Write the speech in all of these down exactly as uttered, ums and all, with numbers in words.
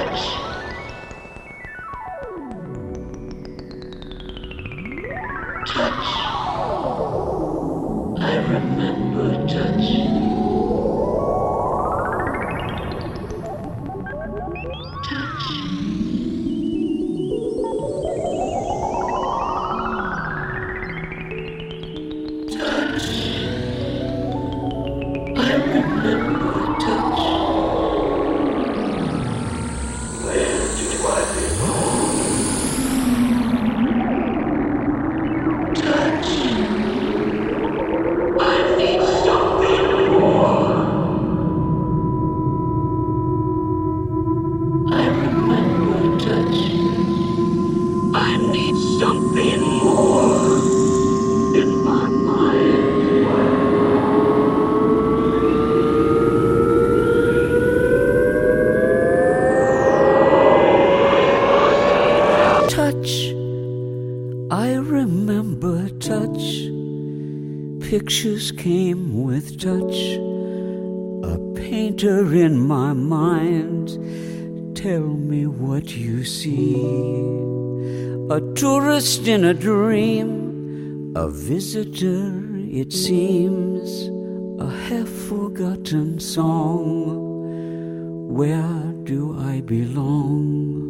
Pictures came with touch, a painter in my mind. Tell me what you see. A tourist in a dream, a visitor it seems, a half-forgotten song. Where do I belong?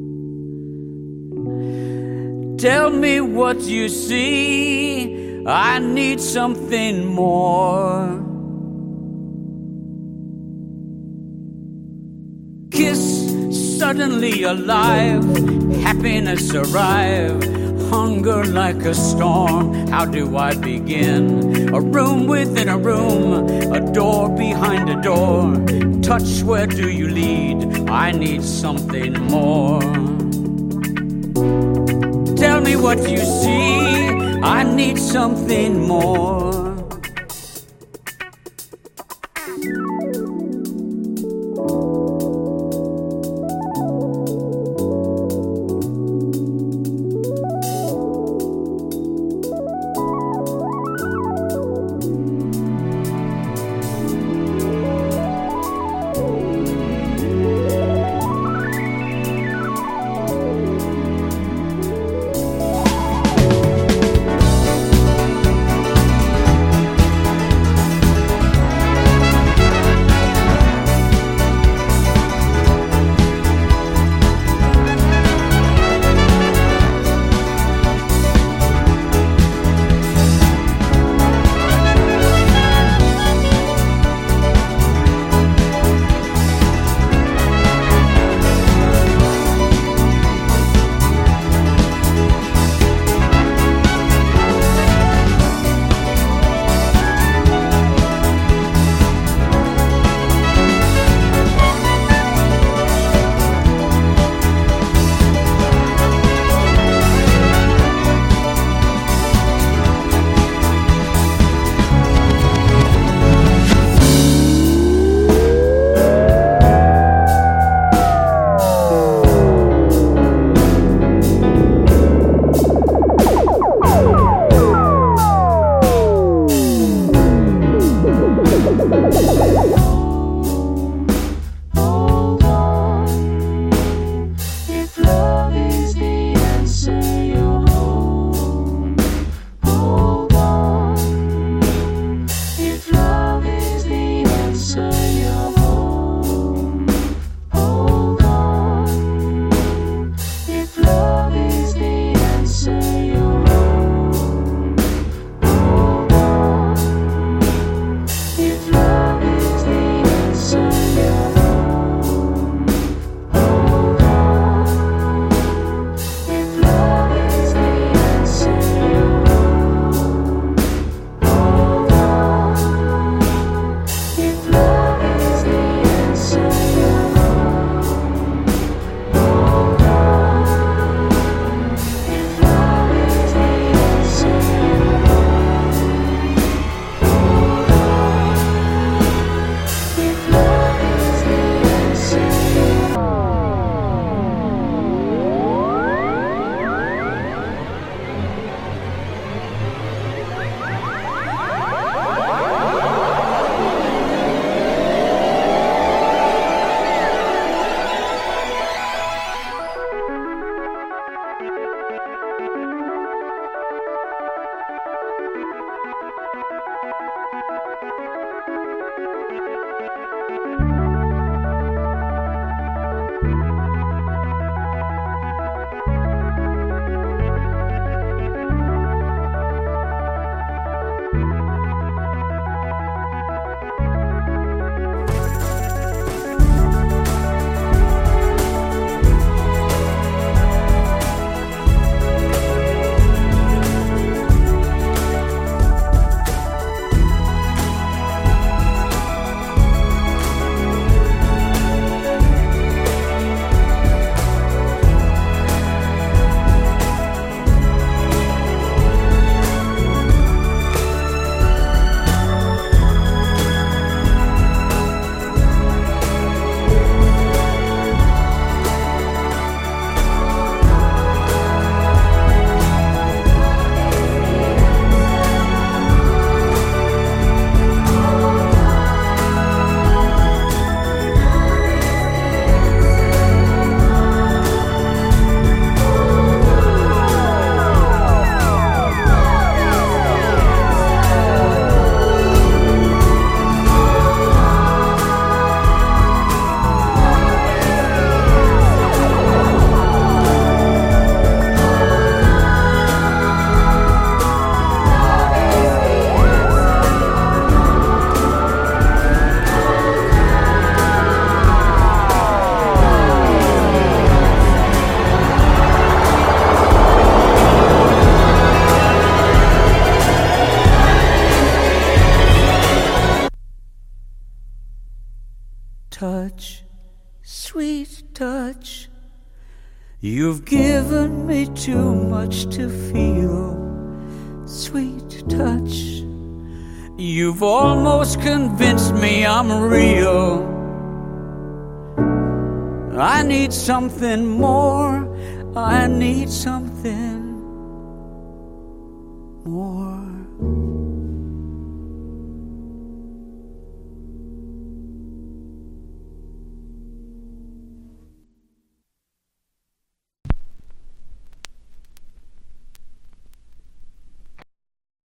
Tell me what you see. I need something more. Kiss, suddenly alive, happiness arrive, hunger like a storm. How do I begin? A room within a room, a door behind a door. Touch, where do you lead? I need something more. Tell me what you see. I need something more. touch, sweet touch. You've given me too much to feel, sweet touch. You've almost convinced me I'm real. I need something more, I need something more.